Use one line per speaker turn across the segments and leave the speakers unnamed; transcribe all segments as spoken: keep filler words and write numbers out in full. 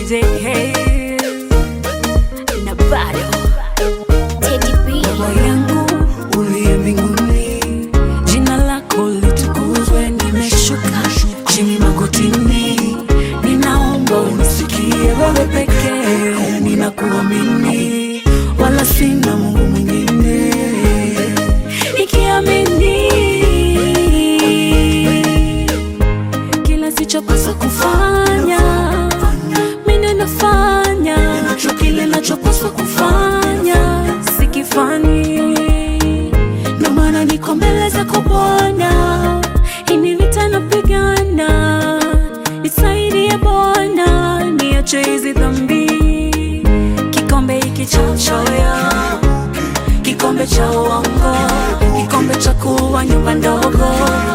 J Hayes na bado Teddy B. Baba yangu uliye mbinguni, jina lako litukuzwe. Nimeshuka chini magotini, ninaomba unisikie. Wewe pekee ninakuamini, wala sina Mungu mwingine. Nikiamini kila sichopaswa kufanya, mimi nafanya kile nachopaswa kufanya, sikifani. Ndio maana niko mbele zako Bwana, hii vita napigana. Nisaidie Bwana, niache hizi dhambi. Kikombe hiki cha uchoyo, kikombe cha uongo, kikombe cha kuwa nyumba ndogo,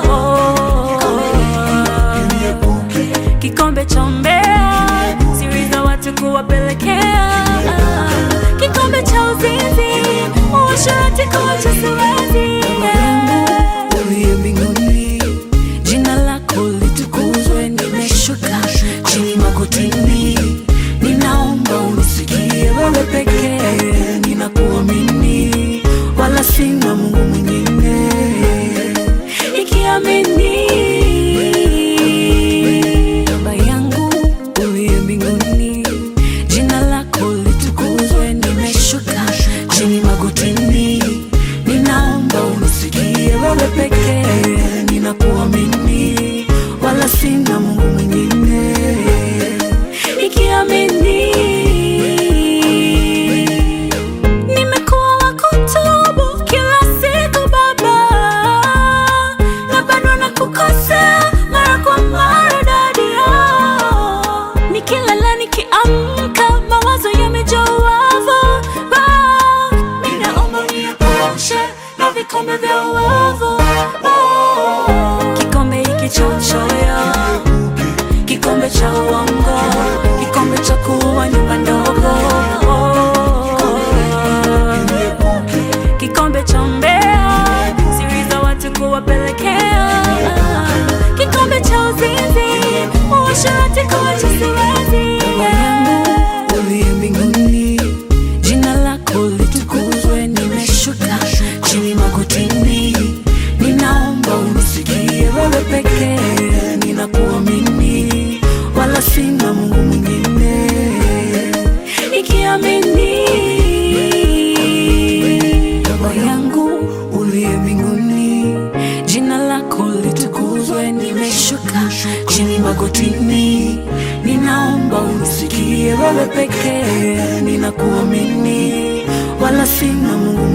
kikombe cha mbea, siri za watu kuwapelekea, kikombe cha uzinzi, uasherati kuacha siwezi. Uliye mbinguni, jina lako litukuzwe. Nimeshuka chini magotini, ninaomba unisikie. Wewe pekee ninakuamini, wala sina Mungu mwingine. Nikiamini Baba yangu uliye mbinguni, jina lako litukuzwe. Nimeshuka chini magotini, ninaomba unisikie. Wewe pekee ninakuamini, wala sina Mungu mwingine. Nikiamini nimekuwa wa kutubu kila siku Baba, na bado nakukosea mara kwa mara Dadio. Nikilala nikiamka, mawazo yamejaa uovu. Mimi naomba uniepushe na vikombe vya uovu. Kikombe hiki cha uchoyo, kikombe cha uongo, kikombe cha kuwa nyumba ndogo, kikombe cha mbea, siri za watu kuwapelekea, kikombe cha uzinzi, uasherati kuacha siwezi. Uliye mbinguni, jina lako litukuzwe. Nimeshuka chini magotini, ninaomba unisikie. Wewe pekee ninakuamini, wala sina Mungu mwingine. Nikiamini Baba yangu uliye mbinguni, jina lako litukuzwe. Nimeshuka chini magotini, ninaomba unisikie. Wewe pekee ninakuamini, wala sina Mungu